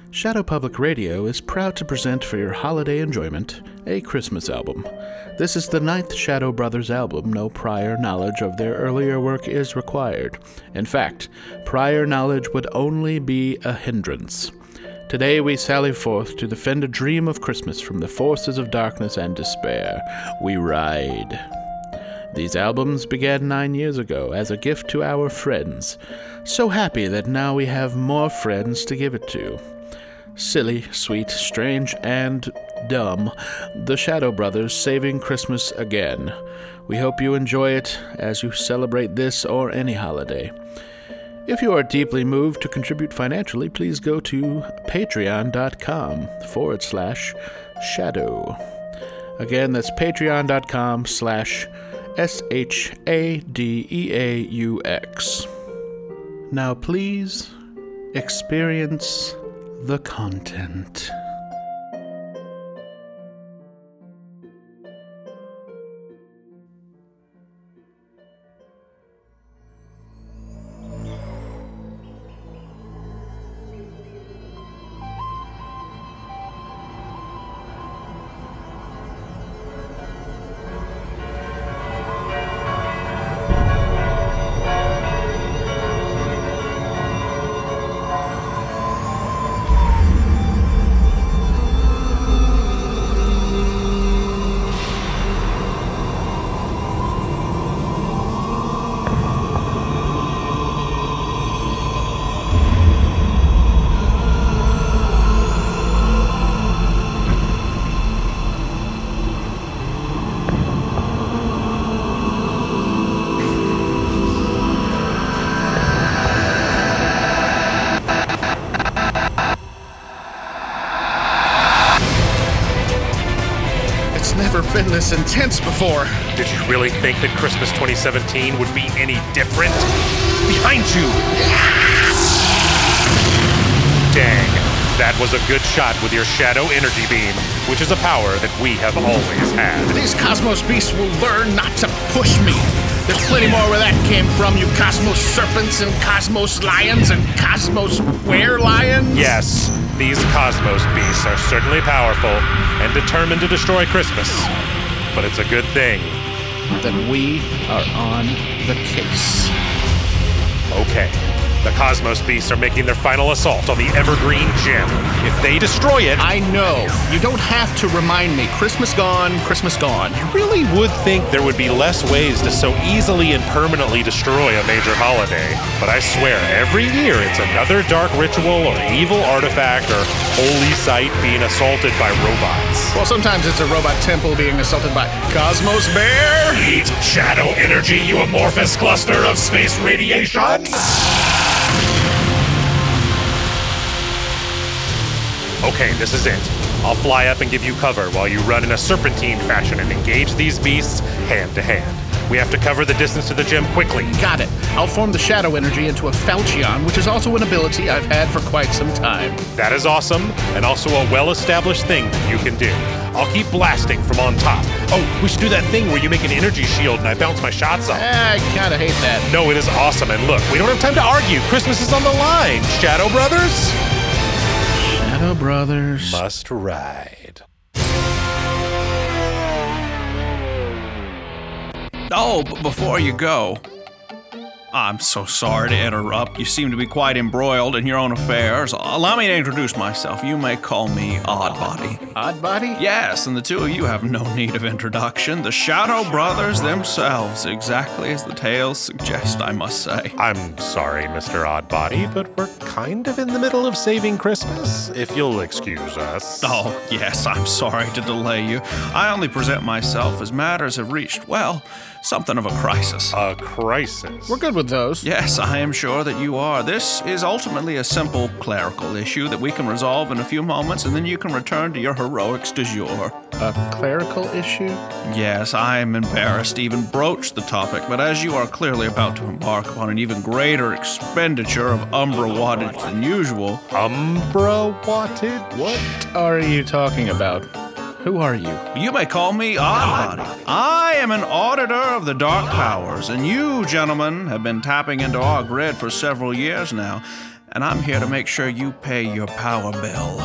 Shadow Public Radio is proud to present for your holiday enjoyment a Christmas album. This is the 9th Shadow Brothers album. No prior knowledge of their earlier work is required. In fact, prior knowledge would only be a hindrance. Today we sally forth to defend a dream of Christmas from the forces of darkness and despair. We ride. These albums began 9 years ago as a gift to our friends. So happy that now we have more friends to give it to. Silly, sweet, strange, and dumb, the Shadow Brothers saving Christmas again. We hope you enjoy it as you celebrate this or any holiday. If you are deeply moved to contribute financially, please go to patreon.com/shadow. Again, that's patreon.com/SHADEAUX. Now please experience the content. Been this intense before. Did you really think that Christmas 2017 would be any different? Behind you! Dang, that was a good shot with your shadow energy beam, which is a power that we have always had. These Cosmos beasts will learn not to push me. There's plenty more where that came from, you Cosmos serpents and Cosmos lions and Cosmos were-lions. Yes, these Cosmos beasts are certainly powerful and determined to destroy Christmas. But it's a good thing that we are on the case. Okay. The Cosmos Beasts are making their final assault on the Evergreen Gem. If they destroy it... I know. You don't have to remind me. Christmas gone, Christmas gone. You really would think there would be less ways to so easily and permanently destroy a major holiday. But I swear, every year it's another dark ritual or evil artifact or holy site being assaulted by robots. Well, sometimes it's a robot temple being assaulted by Cosmos Bear. Eat shadow energy, you amorphous cluster of space radiation! Okay, this is it. I'll fly up and give you cover while you run in a serpentine fashion and engage these beasts hand to hand. We have to cover the distance to the gem quickly. Got it. I'll form the shadow energy into a falchion, which is also an ability I've had for quite some time. That is awesome, and also a well-established thing that you can do. I'll keep blasting from on top. Oh, we should do that thing where you make an energy shield and I bounce my shots off. I kinda hate that. No, it is awesome, and look, we don't have time to argue. Christmas is on the line, Shadow Brothers. Shadow Brothers must ride. Oh, but before you go, I'm so sorry to interrupt. You seem to be quite embroiled in your own affairs. Allow me to introduce myself. You may call me Oddbody. Oddbody? Yes, and the two of you have no need of introduction. The Shadow Brothers themselves, exactly as the tales suggest, I must say. I'm sorry, Mr. Oddbody, but we're kind of in the middle of saving Christmas, if you'll excuse us. Oh, yes, I'm sorry to delay you. I only present myself as matters have reached, well, something of a crisis. A crisis? We're good with those. Yes, I am sure that you are. This is ultimately a simple clerical issue that we can resolve in a few moments, and then you can return to your heroics du jour. A clerical issue? Yes, I am embarrassed to even broach the topic, but as you are clearly about to embark upon an even greater expenditure of Umbra wattage than usual... Umbra wattage? What are you talking about? Who are you? You may call me Oddbody. I am an auditor of the dark powers, and you, gentlemen, have been tapping into our grid for several years now. and I'm here to make sure you pay your power bill.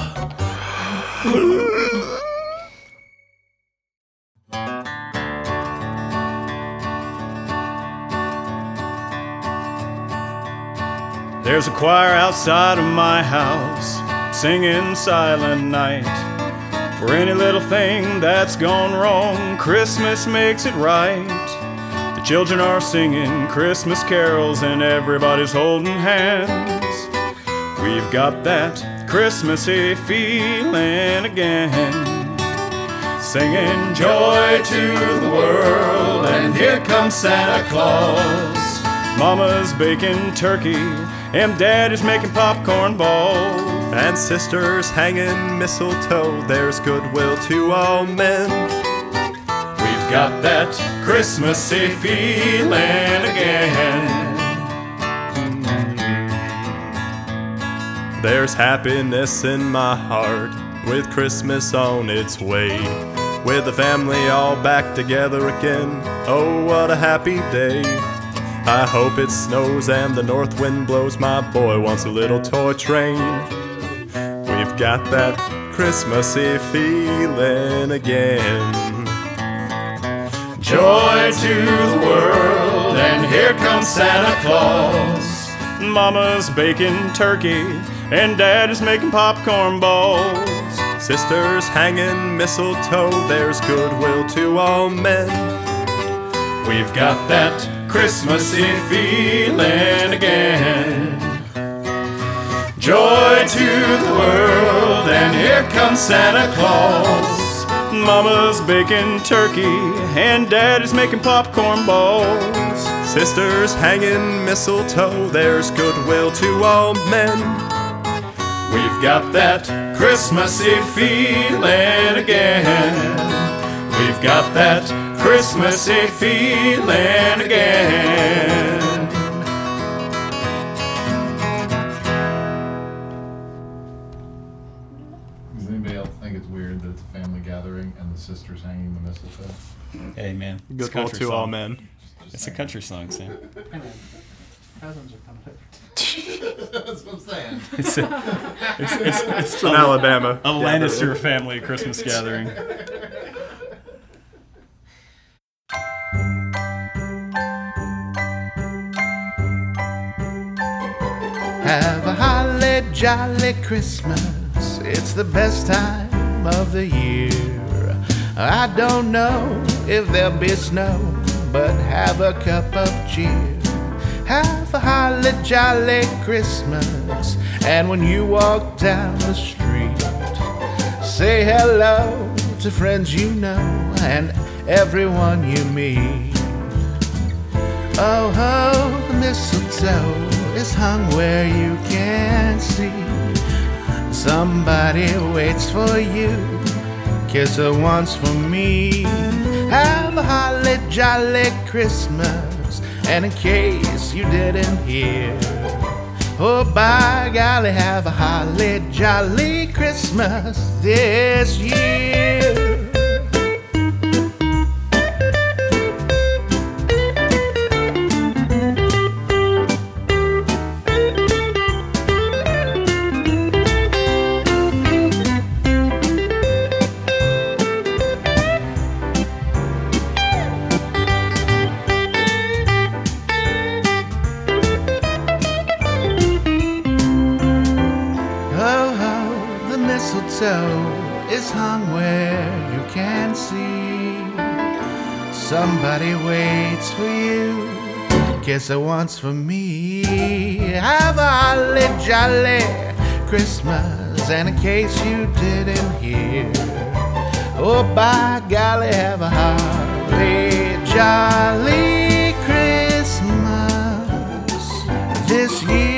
There's a choir outside of my house singing Silent Night. For any little thing that's gone wrong, Christmas makes it right. The children are singing Christmas carols and everybody's holding hands. We've got that Christmassy feeling again. Singing joy to the world, and here comes Santa Claus. Mama's baking turkey, and Daddy's making popcorn balls. And sisters hanging mistletoe, there's goodwill to all men. We've got that Christmassy feeling again. There's happiness in my heart with Christmas on its way. With the family all back together again, oh what a happy day. I hope it snows and the north wind blows, my boy wants a little toy train. We've got that Christmassy feeling again. Joy to the world, and here comes Santa Claus. Mama's baking turkey, and Daddy's making popcorn balls. Sisters hanging mistletoe, there's goodwill to all men. We've got that Christmassy feeling again. Joy to the world, and here comes Santa Claus. Mama's baking turkey, and Daddy's making popcorn balls. Sisters hanging mistletoe, there's goodwill to all men. We've got that Christmassy feeling again. We've got that Christmassy feeling again. Does anybody else think it's weird that it's a family gathering and the sisters hanging the mistletoe? Hey man, it's a Goodwill country to song. all men. It's a country song, Sam. Hey man, cousins are coming over. That's what I'm saying. It's It's in Alabama. a Lannister family Christmas gathering. Have a holly jolly Christmas. It's the best time of the year. I don't know if there'll be snow, but have a cup of cheer. Have a holly jolly Christmas. And when you walk down the street, say hello to friends you know and everyone you meet. Oh, oh, the mistletoe is hung where you can't see. Somebody waits for you, kiss her once for me. Have a holly jolly Christmas, and in case you didn't hear, oh by golly, have a holly jolly Christmas this year. Mistletoe is hung where you can see. Somebody waits for you, kiss her once for me. Have a holly jolly Christmas, and in case you didn't hear, oh by golly, have a holly jolly Christmas this year.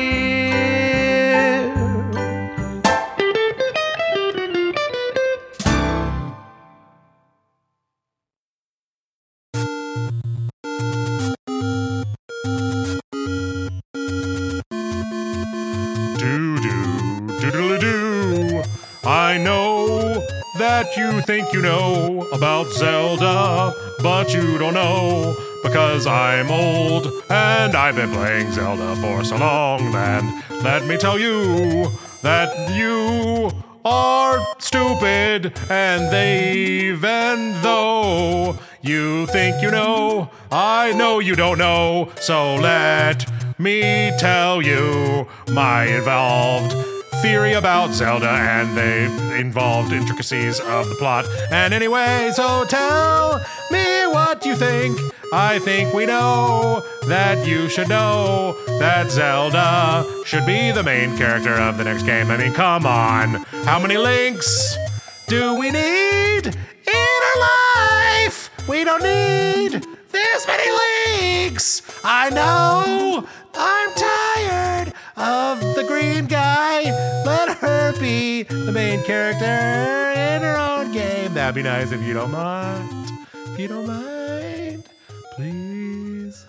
I know that you think you know about Zelda, but you don't know because I'm old and I've been playing Zelda for so long. And let me tell you that you are stupid, and even though you think you know, I know you don't know. So let me tell you my involved theory about Zelda and the involved intricacies of the plot. And anyway, so tell me what you think. I think we know that you should know that Zelda should be the main character of the next game. I mean, come on. How many links do we need in our life? We don't need this many links. I know. I'm tired of the green guy. Let her be the main character in her own game. That'd be nice if you don't mind. If you don't mind, please.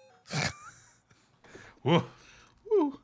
Woo. Woo.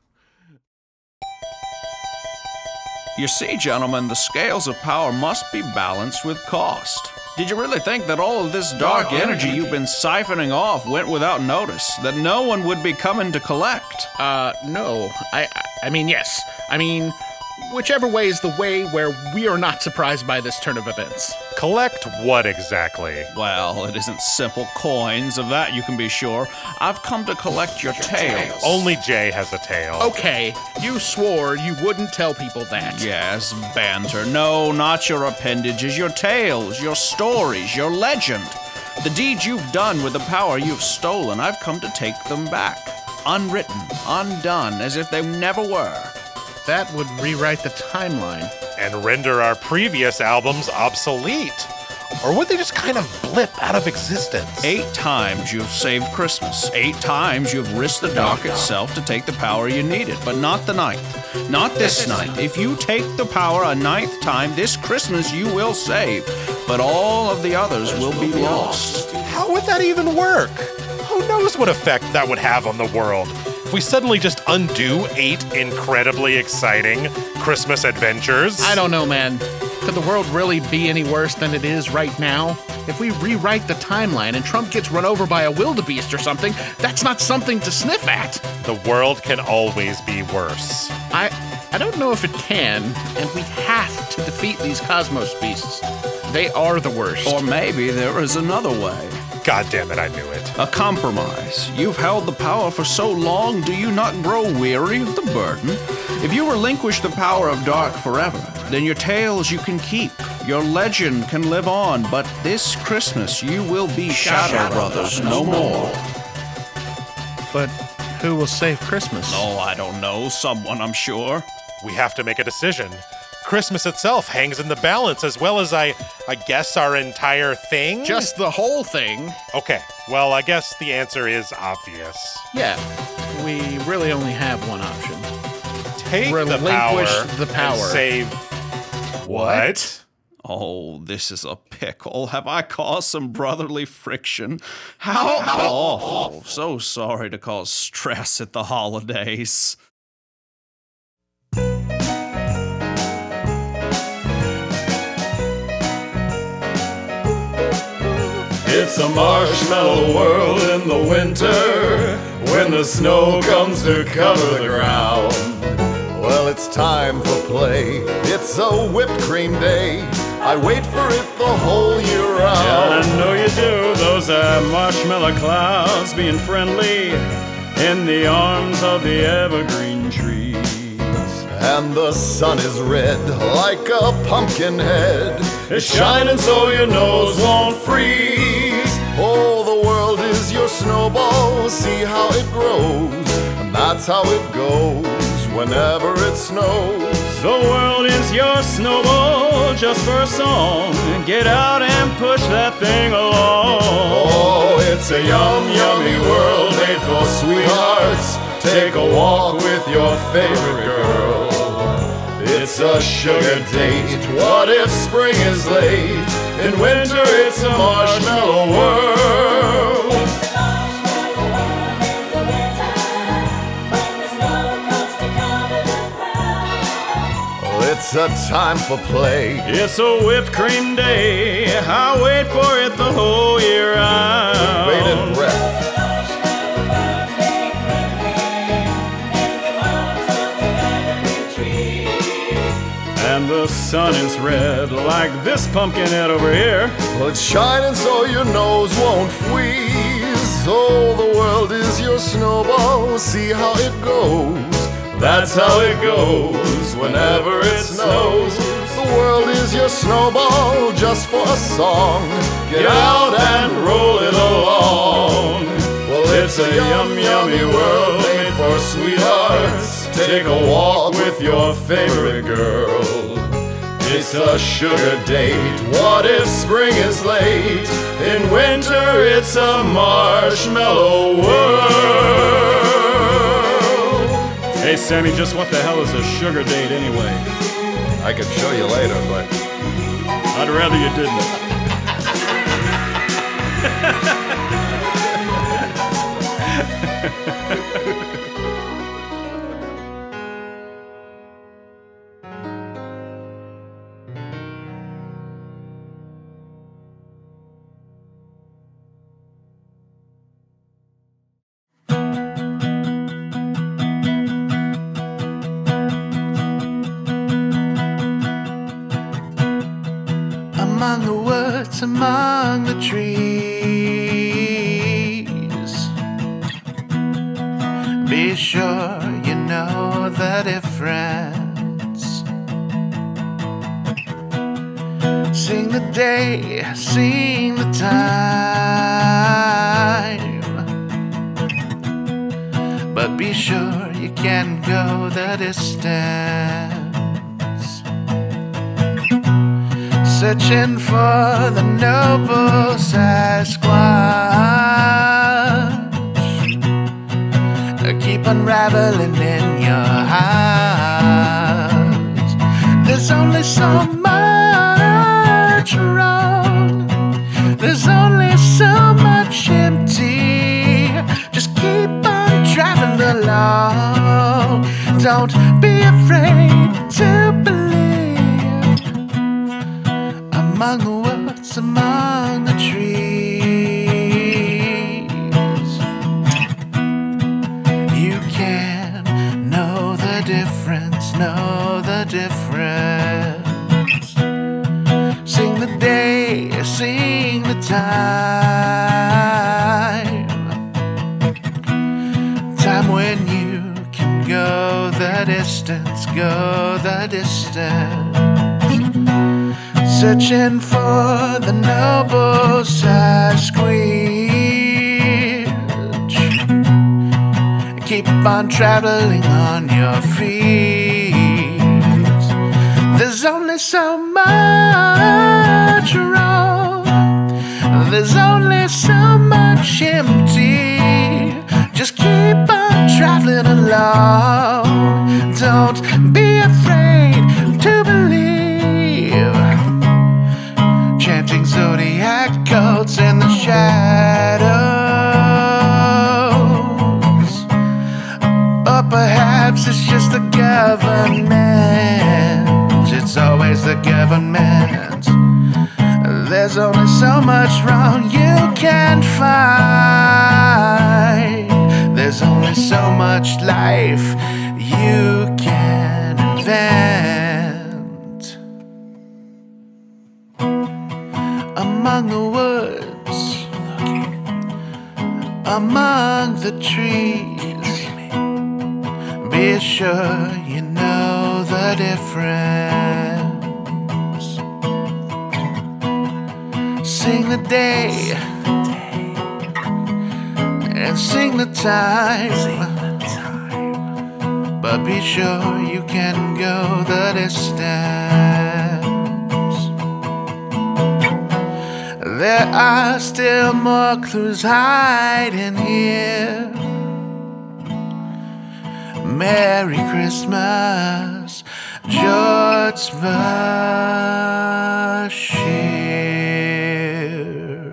You see, gentlemen, the scales of power must be balanced with cost. Did you really think that all of this dark energy you've been siphoning off went without notice? That no one would be coming to collect? No. I mean, yes. I mean, whichever way is the way where we are not surprised by this turn of events. Collect what exactly? Well, it isn't simple coins, of that you can be sure. I've come to collect your tails. Only Jay has a tail. Okay, you swore you wouldn't tell people that. Yes, banter. No, not your appendages, your tales, your stories, your legend. The deeds you've done with the power you've stolen, I've come to take them back. Unwritten, undone, as if they never were. That would rewrite the timeline. And render our previous albums obsolete. Or would they just kind of blip out of existence? 8 times you've saved Christmas. 8 times you've risked the dark itself to take the power you needed, but not the 9th. Not this night. If you take the power a 9th time, this Christmas you will save, but all of the others will be lost. How would that even work? Who knows what effect that would have on the world? If we suddenly just undo 8 incredibly exciting Christmas adventures? I don't know, man. Could the world really be any worse than it is right now? If we rewrite the timeline and Trump gets run over by a wildebeest or something, that's not something to sniff at. The world can always be worse. I don't know if it can, and we have to defeat these cosmos beasts. They are the worst. Or maybe there is another way. God damn it, I knew it. A compromise. You've held the power for so long, do you not grow weary of the burden? If you relinquish the power of dark forever, then your tales you can keep, your legend can live on, but this Christmas you will be Shadow Brothers no more. But who will save Christmas? Oh, I don't know. Someone, I'm sure. We have to make a decision. Christmas itself hangs in the balance, as well as I guess our entire thing? Just the whole thing. Okay, well, I guess the answer is obvious. Yeah, we really only have one option. Take Relinquish the power. And save... What? Oh, this is a pickle. Have I caused some brotherly friction? How awful. So sorry to cause stress at the holidays. It's a marshmallow world in the winter, when the snow comes to cover the ground. Well, it's time for play. It's a whipped cream day. I wait for it the whole year round. Yeah, I know you do. Those marshmallow clouds being friendly in the arms of the evergreen trees. And the sun is red like a pumpkin head. It's shining so your nose won't freeze. Oh, the world is your snowball. See how it grows. And that's how it goes whenever it snows. The world is your snowball just for a song. Get out and push that thing along. Oh, it's a yummy world made for sweethearts. Take a walk with your favorite girl. It's a sugar date. What if spring is late? In winter it's a marshmallow world. It's it's a time for play. It's a whipped cream day. I wait for it the whole year round. Bated breath. And the sun is red like this pumpkin head over here. Well, it's shining so your nose won't freeze. Oh, the world is your snowball. See how it goes. That's how it goes whenever it snows. The world is your snowball just for a song. Get out and roll it along. Well, it's a yummy world made for sweethearts. Take a walk with your favorite girl. It's a sugar date. What if spring is late? In winter it's a marshmallow world. Hey Sammy, just what the hell is a sugar date anyway? I could show you later, but I'd rather you didn't. Among the woods, among the trees, be sure you know the difference. Sing the day, sing the time, but be sure you can go the distance. Searching for the noble Sasquatch. Keep unraveling in your heart. There's only so much wrong. There's only so much empty. Just keep on driving along. Don't be afraid to believe. Among the woods, among the trees, you can know the difference, know the difference. Sing the day, sing the time. Time when you can go the distance, go the distance. Searching for the noble Sasquatch. Keep on traveling on your feet. There's only so much wrong. There's only so much empty. Just keep on traveling along. Don't be afraid to believe. Chanting zodiac codes in the shadows. Or perhaps it's just the government. It's always the government. There's only so much wrong you can find. There's only so much life you can invent. Among the woods, among the trees, be sure you know the difference. Sing the day and sing the time, but be sure you can go the distance. There are still more clues hiding here. Merry Christmas, George Bashir.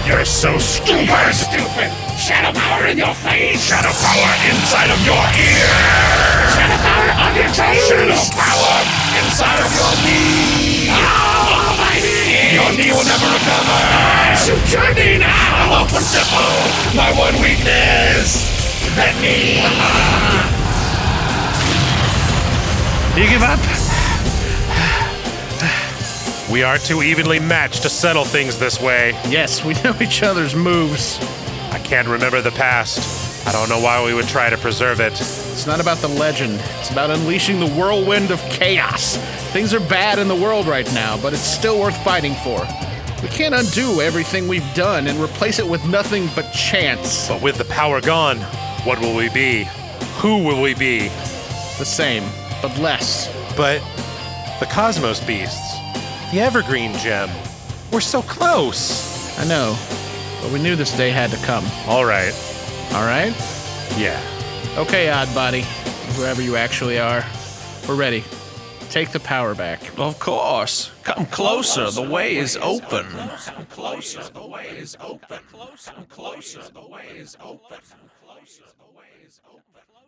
You're so stupid! Stupid! Shadow power in your face! Shadow power inside of your ear! Shadow power on your face! Shadow power inside of your knee! Oh, my knee! Your knee will never recover! Shoot your knee now! Oh, simple! My one weakness! That knee! You give up? We are too evenly matched to settle things this way. Yes, we know each other's moves. I can't remember the past. I don't know why we would try to preserve it. It's not about the legend. It's about unleashing the whirlwind of chaos. Things are bad in the world right now, but it's still worth fighting for. We can't undo everything we've done and replace it with nothing but chance. But with the power gone, what will we be? Who will we be? The same, but less. But the Cosmos Beasts, the Evergreen Gem, we're so close. I know, but we knew this day had to come. All right. All right? Yeah. Okay, Oddbody, whoever you actually are, we're ready. Take the power back. Of course. Come closer, the way is open. Come closer, the way is open. Come closer, the way is open. Closer, the way is open.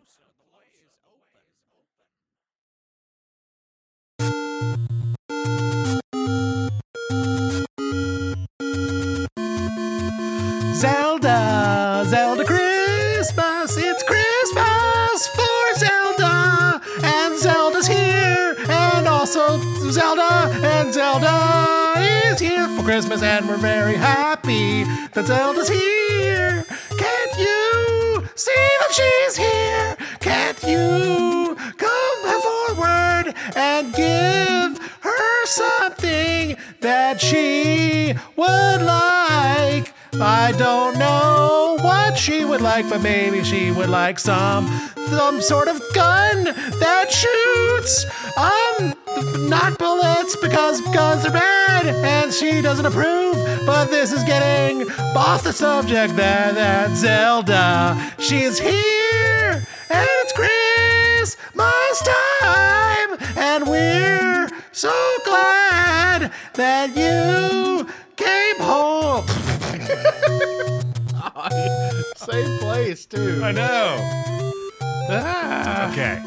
Zelda, Zelda Christmas, it's Christmas for Zelda, and Zelda's here, and also Zelda, and Zelda is here for Christmas, and we're very happy that Zelda's here. Can't you see that she's here? Can't you come forward and give her something that she would like? I don't know what she would like, but maybe she would like some sort of gun that shoots not bullets, because guns are bad and she doesn't approve. But this is getting off the subject. That Zelda, she's here and it's Christmas time, and we're so glad that you came home. Same place, too. I know. Ah. Okay.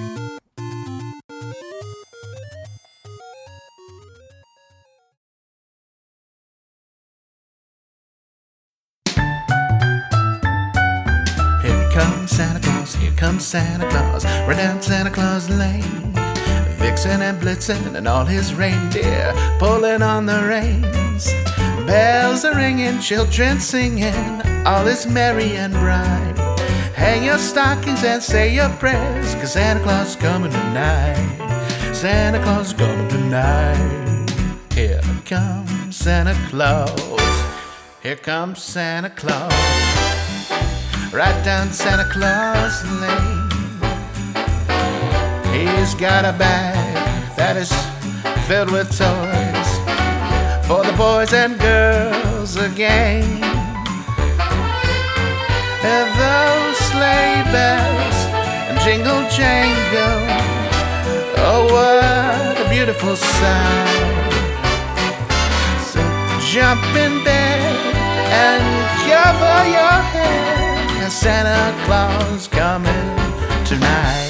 Here comes Santa Claus, here comes Santa Claus, right down Santa Claus Lane. Vixen and Blitzen and all his reindeer pulling on the reins. Bells are ringing, children singing, all is merry and bright. Hang your stockings and say your prayers, 'cause Santa Claus is coming tonight. Santa Claus is coming tonight. Here comes Santa Claus. Here comes Santa Claus. Right down Santa Claus Lane. He's got a bag that is filled with toys for the boys and girls again. And those sleigh bells and jingle jangle, oh what a beautiful sight. So jump in bed and cover your head, 'cause Santa Claus coming tonight.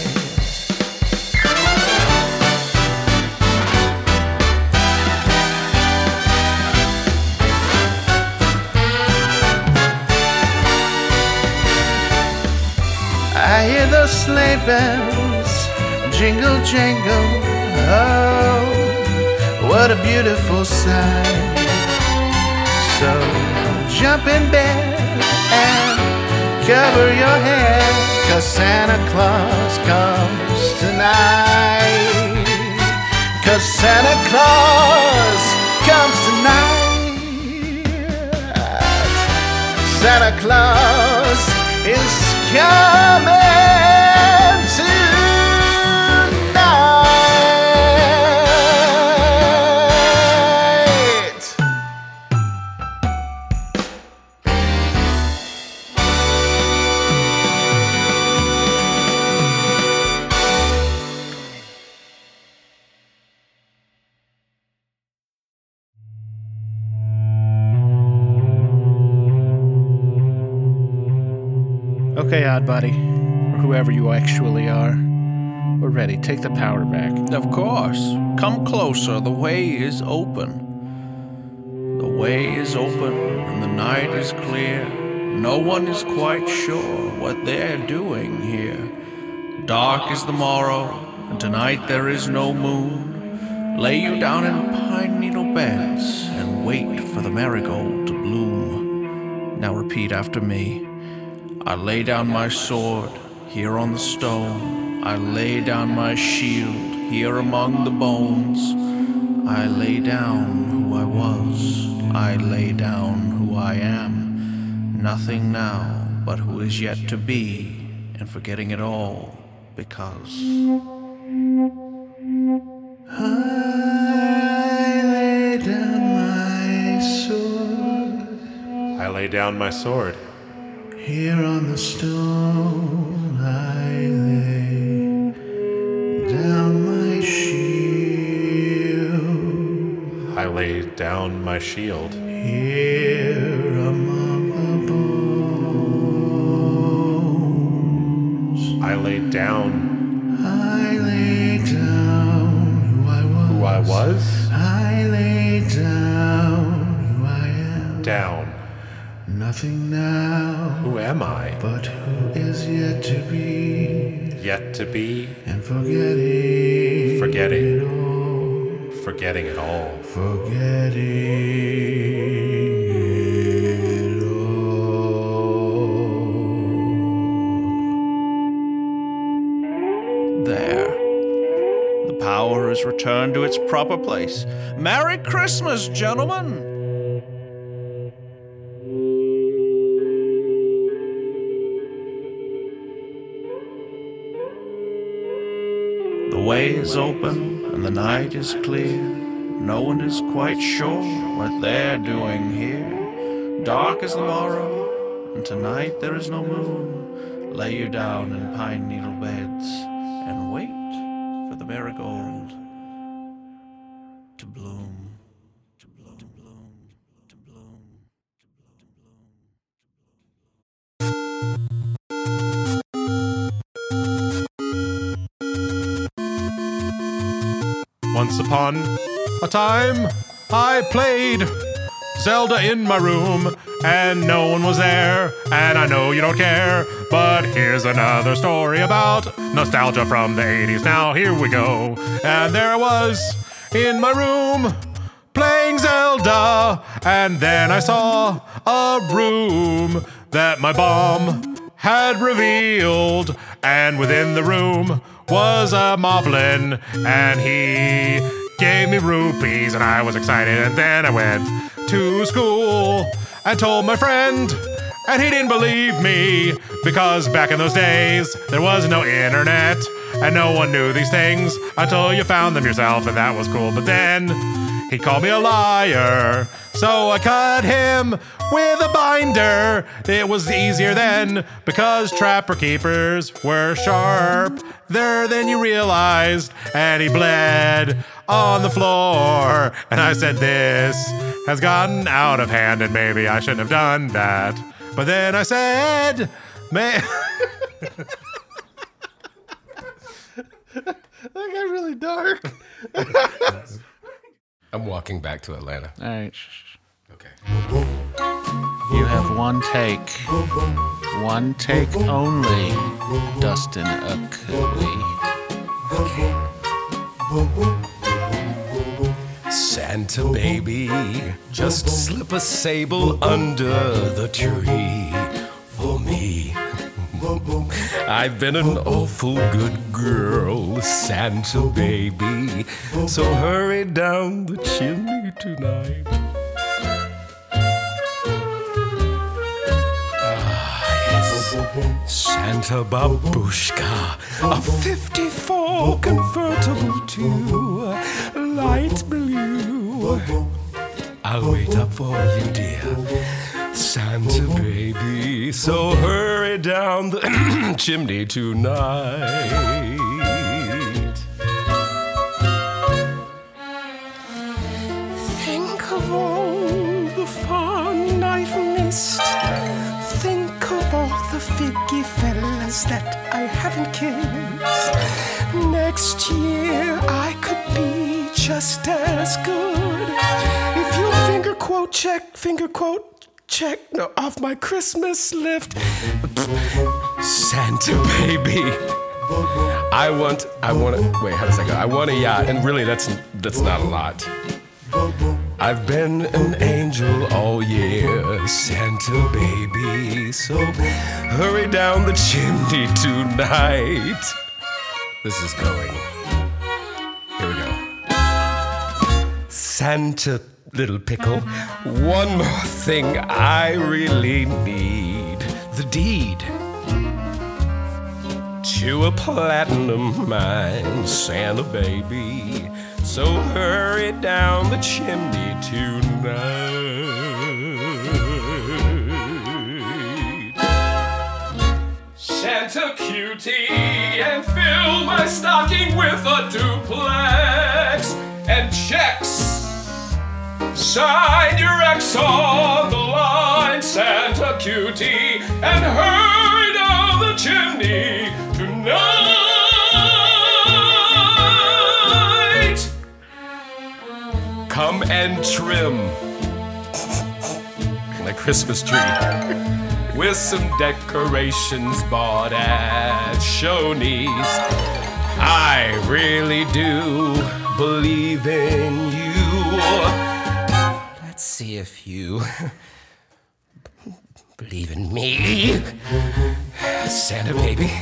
I hear those sleigh bells jingle jangle, oh what a beautiful sight. So jump in bed and cover your head, 'cause Santa Claus comes tonight. 'Cause Santa Claus comes tonight. Santa Claus is coming tonight. Okay, odd buddy, or whoever you actually are. We're ready. Take the power back. Of course. Come closer. The way is open. The way is open and the night is clear. No one is quite sure what they're doing here. Dark is the morrow, and tonight there is no moon. Lay you down in pine needle beds and wait for the marigold to bloom. Now repeat after me. I lay down my sword here on the stone. I lay down my shield here among the bones. I lay down who I was. I lay down who I am. Nothing now but who is yet to be, and forgetting it all because I lay down my sword. I lay down my sword. Here on the stone I lay down my shield. I lay down my shield. Here among the bones. I lay down I lay down who I was. who I was. I lay down who I am. Down. Nothing now. Who am I? But who is yet to be. Yet to be. And forgetting. Forgetting. It all. Forgetting it all. Forgetting it all. there. The power has returned to its proper place. Merry Christmas, gentlemen! The way is open and the night is clear. No one is quite sure what they're doing here. Dark is the morrow, and tonight there is no moon. Lay you down in pine needle beds and wait for the marigold to bloom, to bloom, to bloom, to bloom. Once upon a time, I played Zelda in my room, and no one was there, and I know you don't care, but here's another story about nostalgia from the 80s. Now here we go. And there I was in my room playing Zelda, and then I saw a room that my bomb had revealed, and within the room was a moblin, and he gave me rupees, and I was excited, and then I went to school and told my friend, and he didn't believe me, because back in those days, there was no internet, and no one knew these things until you found them yourself, and that was cool. But then he called me a liar, so I cut him with a binder. It was easier then, because trapper keepers were sharper than you realized, and he bled on the floor. And I said, this has gotten out of hand, and maybe I shouldn't have done that. But then I said, man... That got really dark. I'm walking back to Atlanta. All right. Okay. You have one take. One take only, Dustin Akui. Santa baby, just slip a sable under the tree for me. I've been an awful good girl, Santa baby, so hurry down the chimney tonight. Santa Babushka, a 54 convertible to light blue. I'll wait up for you, dear Santa baby, so hurry down the chimney tonight. Think of all the fun I've missed. Think of all the figgy next year I could be just as good. If you finger quote check off my Christmas list. Santa baby, I want wait, how does that go? I want a yacht, and really that's not a lot. I've been an angel all year, Santa baby, so hurry down the chimney tonight. This is going. Here we go. Santa little pickle, one more thing I really need. The deed to a platinum mine, Santa baby. So hurry down the chimney tonight. Santa cutie, and fill my stocking with a duplex and checks. Sign your X on the line, Santa cutie, and hurry down the chimney tonight. Come and trim my Christmas tree with some decorations bought at Shoney's. I really do believe in you. Let's see if you believe in me, Santa baby.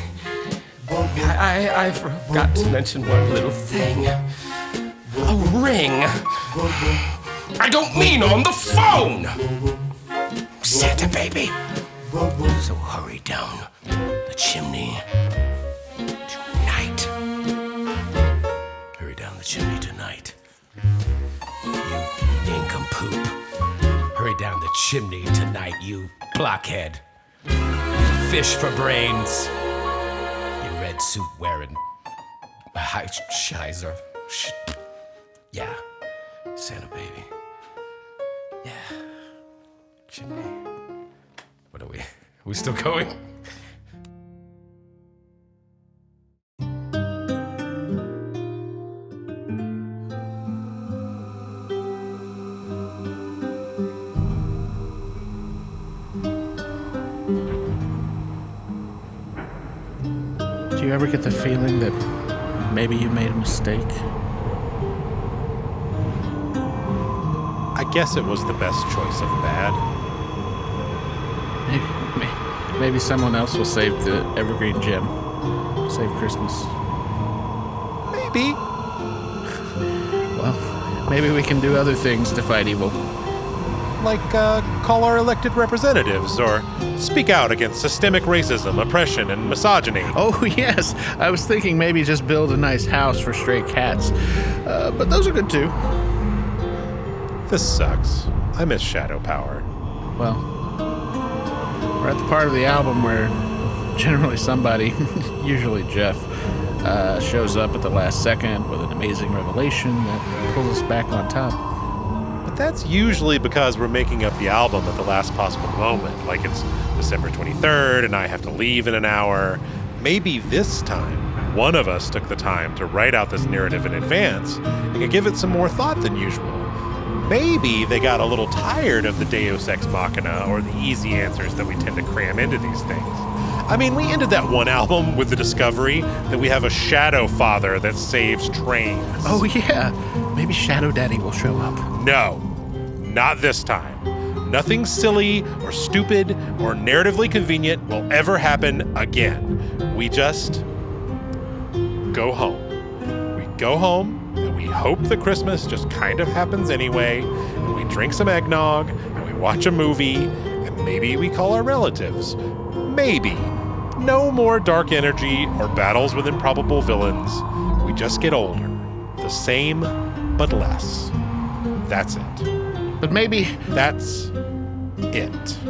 I forgot to mention one little thing. A ring. I don't mean on the phone, Santa baby. So hurry down the chimney tonight. Hurry down the chimney tonight. You nincompoop. Hurry down the chimney tonight, you blockhead. You fish for brains. You red suit wearing high shizer. Yeah, Santa baby. Yeah, chimney. What are we still going? Do you ever get the feeling that maybe you made a mistake? I guess it was the best choice of bad. Maybe someone else will save the evergreen gem. Save Christmas. Maybe. Well, maybe we can do other things to fight evil. Like call our elected representatives or speak out against systemic racism, oppression, and misogyny. Oh, yes. I was thinking maybe just build a nice house for stray cats. But those are good too. This sucks. I miss Shadow Power. Well, we're at the part of the album where generally somebody, usually Jeff, shows up at the last second with an amazing revelation that pulls us back on top. But that's usually because we're making up the album at the last possible moment, like it's December 23rd and I have to leave in an hour. Maybe this time, one of us took the time to write out this narrative in advance and could give it some more thought than usual. Maybe they got a little tired of the Deus Ex Machina or the easy answers that we tend to cram into these things. I mean, we ended that one album with the discovery that we have a Shadow Father that saves trains. Oh, yeah. Maybe Shadow Daddy will show up. No, not this time. Nothing silly or stupid or narratively convenient will ever happen again. We just go home. We go home. And we hope that Christmas just kind of happens anyway, and we drink some eggnog, and we watch a movie, and maybe we call our relatives. Maybe. No more dark energy or battles with improbable villains. We just get older. The same, but less. That's it. But maybe... That's it.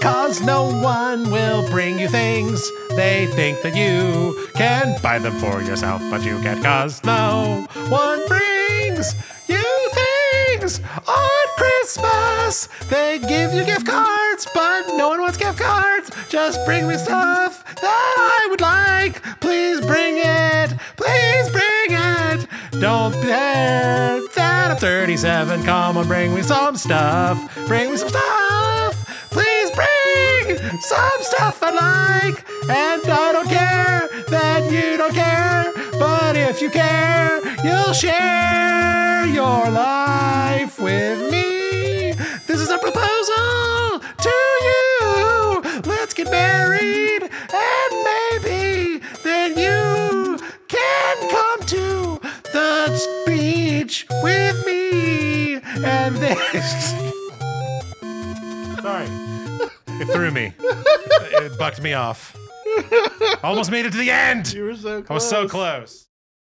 because no one will bring you things. They think that you can buy them for yourself, but you can't, cause no one brings you things on Christmas. They give you gift cards, but no one wants gift cards. Just bring me stuff that I would like. Please bring it. Please bring it. Don't care that I'm 37. Come on, bring me some stuff. Bring me some stuff. Please bring some stuff I like. And I don't care that you don't care. But if you care, you'll share your life with me. This is a proposal to you. Let's get married, and maybe then you can come to the beach with me. And this. Sorry. It threw me. It bucked me off. Almost made it to the end. You were so close. I was so close.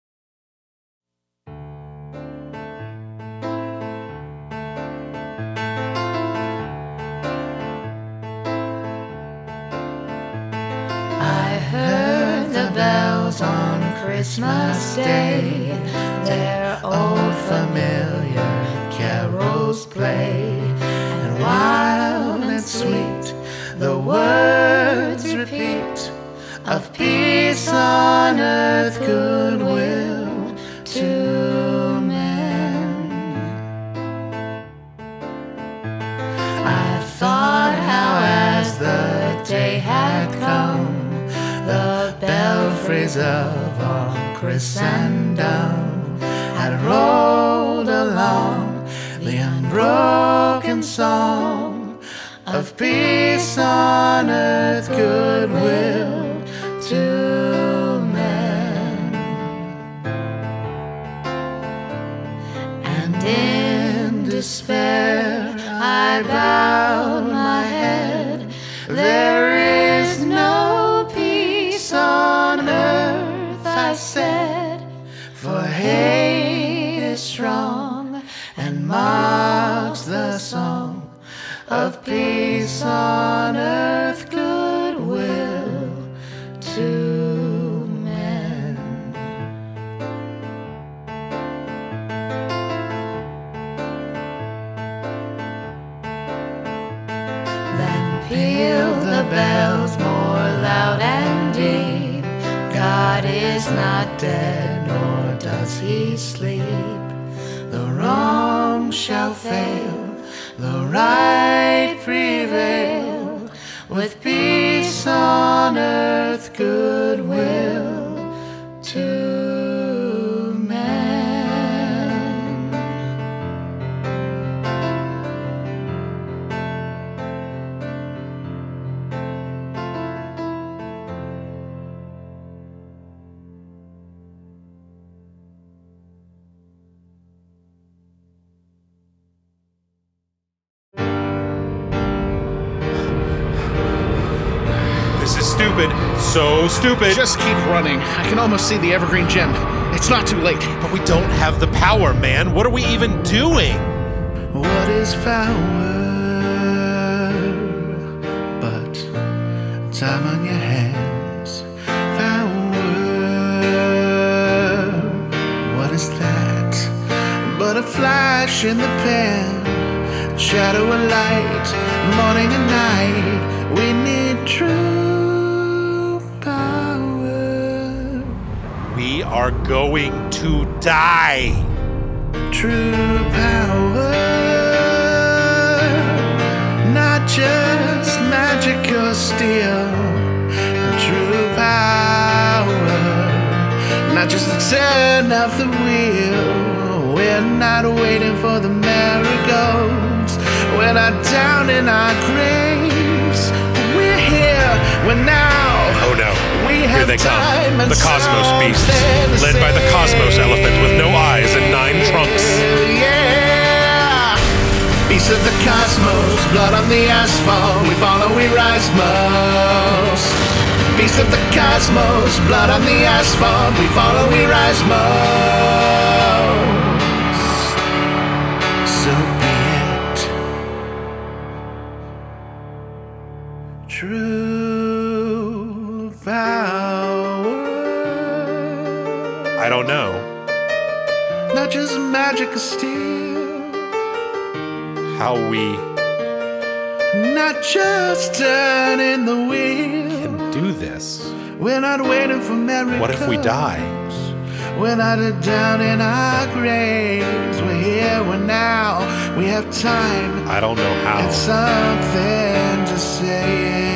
I heard the bells on Christmas Day, their old familiar carols play, and wild and sweet the words repeat of peace on earth, goodwill to men. I thought how as the day had come, the belfries of our Christendom had rolled along the unbroken song of peace on earth, goodwill to men. And in despair I bowed my head. There is no peace on earth, I said, for hate is strong and mocks the song of peace on earth, goodwill to men. Then peal the bells more loud and deep. God is not dead, nor does he sleep. The wrong shall fail, the right prevail, with peace on earth, goodwill to men. This is stupid. So stupid. Just keep running. I can almost see the evergreen gem. It's not too late. But we don't have the power, man. What are we even doing? What is power but time on your hands? Power, what is that but a flash in the pan? Shadow and light, morning and night. We need true power. We are going to die. True power, not just magic or steel. True power, not just the turn of the wheel. We're not waiting for the marigolds. We're not down in our graves. We're here, we're now. Oh no, we here they come. The Cosmos beasts, led by the Cosmos elephant with no eyes and 9 trunks. Yeah! Beasts of the cosmos, blood on the asphalt. We follow, we rise most. Beasts of the cosmos, blood on the asphalt. We follow, we rise most. So be it. true power. I don't know. Not just magic of steel. How we Not just turning the wheel. can do this. We're not waiting for miracles. What if we die? We're not down in our graves. We're here, we're now. We have time. I don't know how. And something to say.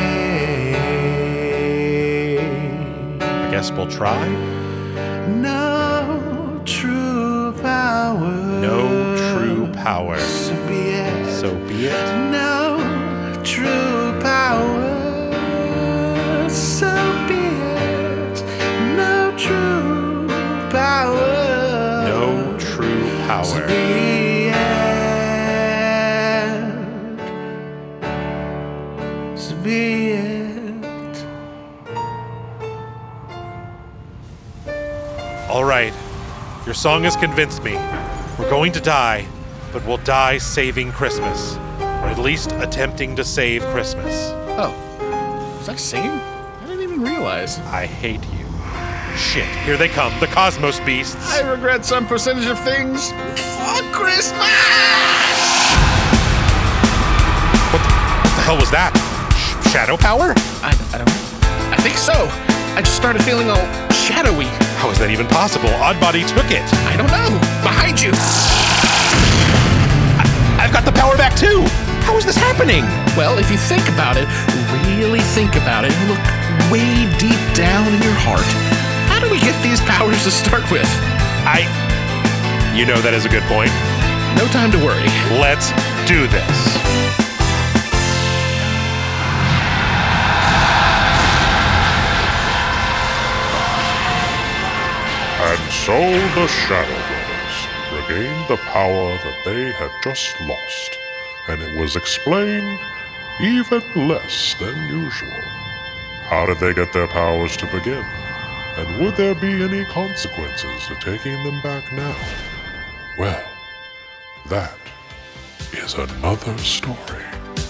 I guess we'll try. No true power. No true power. So be it. So be it. No true power. So be it. No true power. No true power. So be it. So be it. All right. Your song has convinced me. We're going to die, but we'll die saving Christmas. Or at least attempting to save Christmas. Oh, was I singing? I didn't even realize. I hate you. Shit, here they come, the Cosmos Beasts. I regret some percentage of things. Fuck Christmas! What the hell was that? Shadow power? I don't know. I think so. I just started feeling all shadowy. How is that even possible? Oddbody took it. I don't know. Behind you. I've got the power back too. How is this happening? Well, if you think about it, really think about it, look way deep down in your heart. How do we get these powers to start with? You know that is a good point. No time to worry. Let's do this. And so the Shadow Brothers regained the power that they had just lost, and it was explained even less than usual. How did they get their powers to begin? And would there be any consequences to taking them back now? Well, that is another story.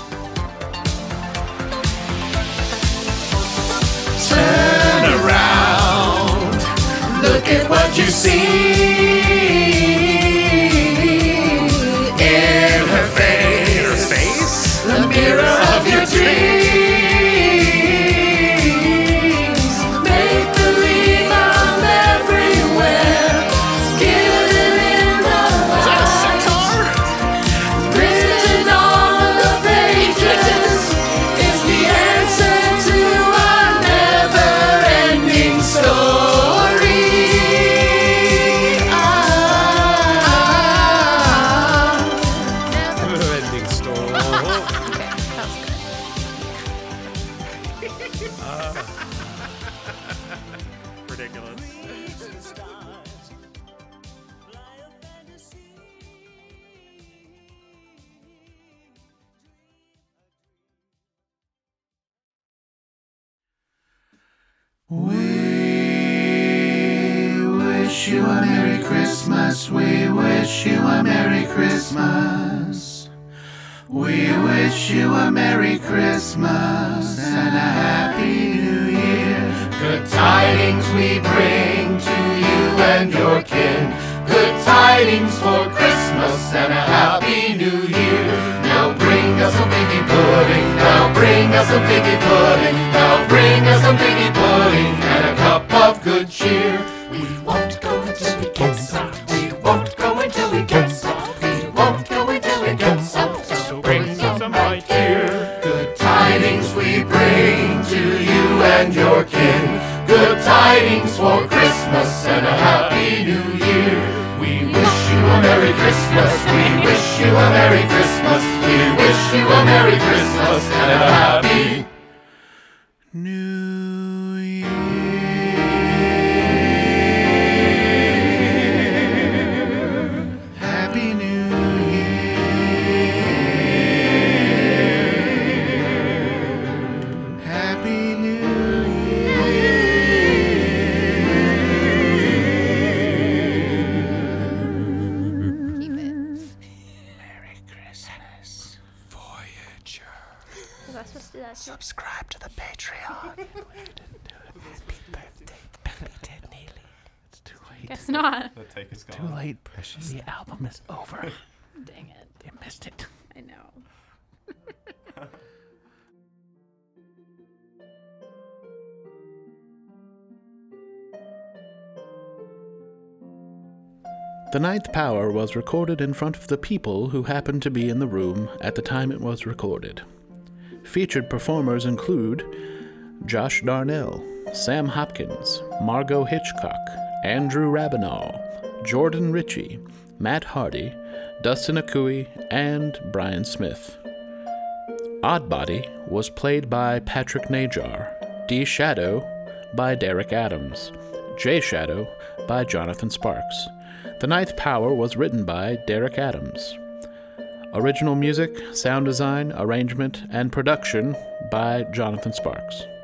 Turn around, look at what you see. In her face, the mirror of your dreams. Make believe I'm everywhere, given in the light. Is that a centaur? Written on the pages is the answer to our never-ending story. Never-ending story. Ridiculous. We wish you a Merry Christmas. We wish you a Merry Christmas. We wish you a Merry Christmas and a Happy New Year. Good tidings we bring to you and your kin. Good tidings for Christmas and a Happy New Year. Now bring us some figgy pudding. Now bring us some figgy pudding. Now bring us some figgy pudding and a cup of good cheer. We won't go until we get some. We won't go until we get some. We won't go until we get some. So bring some right here. Good tidings we bring to you and your kin. Good tidings for Christmas and a Happy New Year. We wish you a Merry Christmas. We wish you a Merry Christmas. We wish you a Merry Christmas and a Happy New Year. Happy New Year. Happy New Year. Merry Christmas. Voyager. Was I supposed to do that too? Subscribe to the Patreon. Happy birthday, Baby Ted Neely. It's too late. Guess not. The take is Too late, Precious. The album is over. Dang it. You missed it. I know. The Ninth Power was recorded in front of the people who happened to be in the room at the time it was recorded. Featured performers include Josh Darnell, Sam Hopkins, Margot Hitchcock, Andrew Rabinall, Jordan Ritchie, Matt Hardy, Dustin Akui, and Brian Smith. Oddbody was played by Patrick Najar, D Shadow by Derek Adams, J Shadow by Jonathan Sparks. The Ninth Power was written by Derek Adams. Original music, sound design, arrangement, and production by Jonathan Sparks.